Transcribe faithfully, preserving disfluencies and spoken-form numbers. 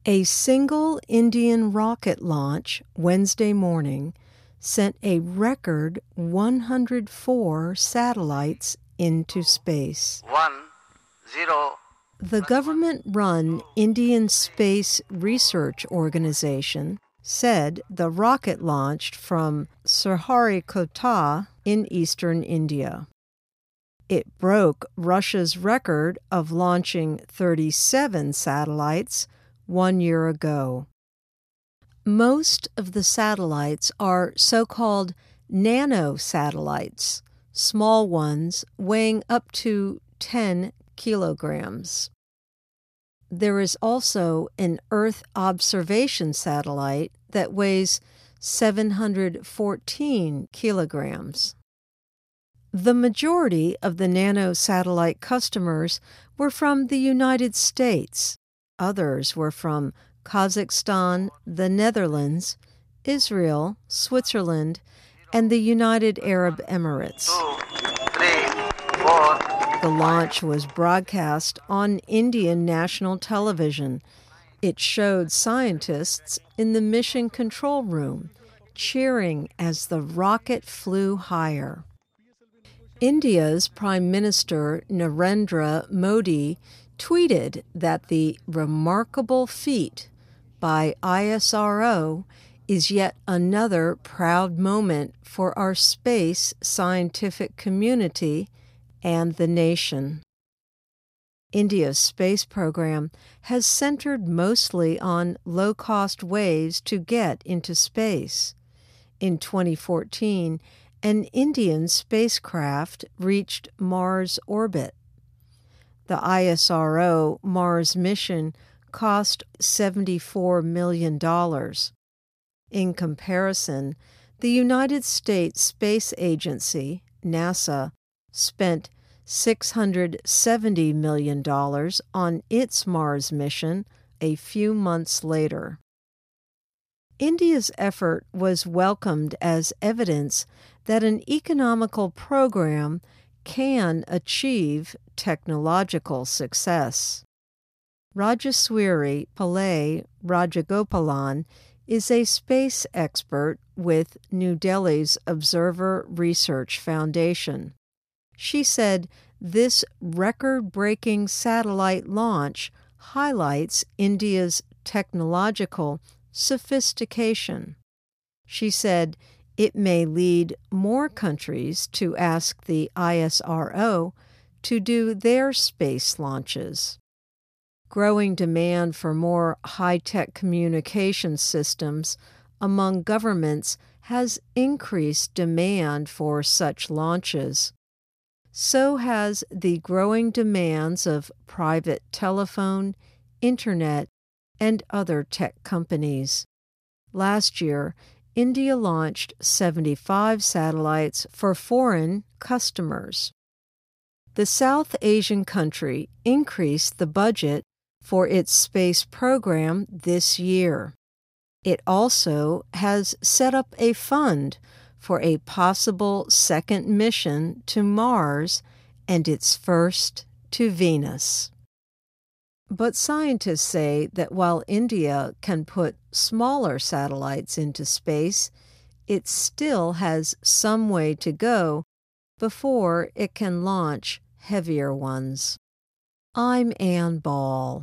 A single Indian rocket launch Wednesday morning sent a record one hundred four satellites into space. One, zero. The government-run Indian Space Research Organization said the rocket launched from Sriharikota in eastern India. It broke Russia's record of launching thirty-seven satellites one year ago. Most of the satellites are so-called nanosatellites, small ones weighing up to ten kilograms. There is also an Earth observation satellite that weighs seven hundred fourteen kilograms. The majority of the nanosatellite customers were from the United States. Others were from Kazakhstan, the Netherlands, Israel, Switzerland, and the United Arab Emirates. Two, three, four. The launch was broadcast on Indian national television. It showed scientists in the mission control room cheering as the rocket flew higher. India's Prime Minister Narendra Modi tweeted that the remarkable feat by I S R O is yet another proud moment for our space scientific community and the nation. India's space program has centered mostly on low-cost ways to get into space. In twenty fourteen, an Indian spacecraft reached Mars orbit. The I S R O Mars mission cost seventy-four million dollars. In comparison, the United States Space Agency, NASA, spent six hundred seventy million dollars on its Mars mission a few months later. India's effort was welcomed as evidence that an economical program can achieve technological success. Rajaswari Pillai Rajagopalan is a space expert with New Delhi's Observer Research Foundation. She said this record-breaking satellite launch highlights India's technological sophistication. She said it may lead more countries to ask the I S R O to do their space launches. Growing demand for more high-tech communication systems among governments has increased demand for such launches. So has the growing demands of private telephone, internet, and other tech companies. Last year, India launched seventy-five satellites for foreign customers. The South Asian country increased the budget for its space program this year. It also has set up a fund for a possible second mission to Mars and its first to Venus. But scientists say that while India can put smaller satellites into space, it still has some way to go before it can launch heavier ones. I'm Ann Ball.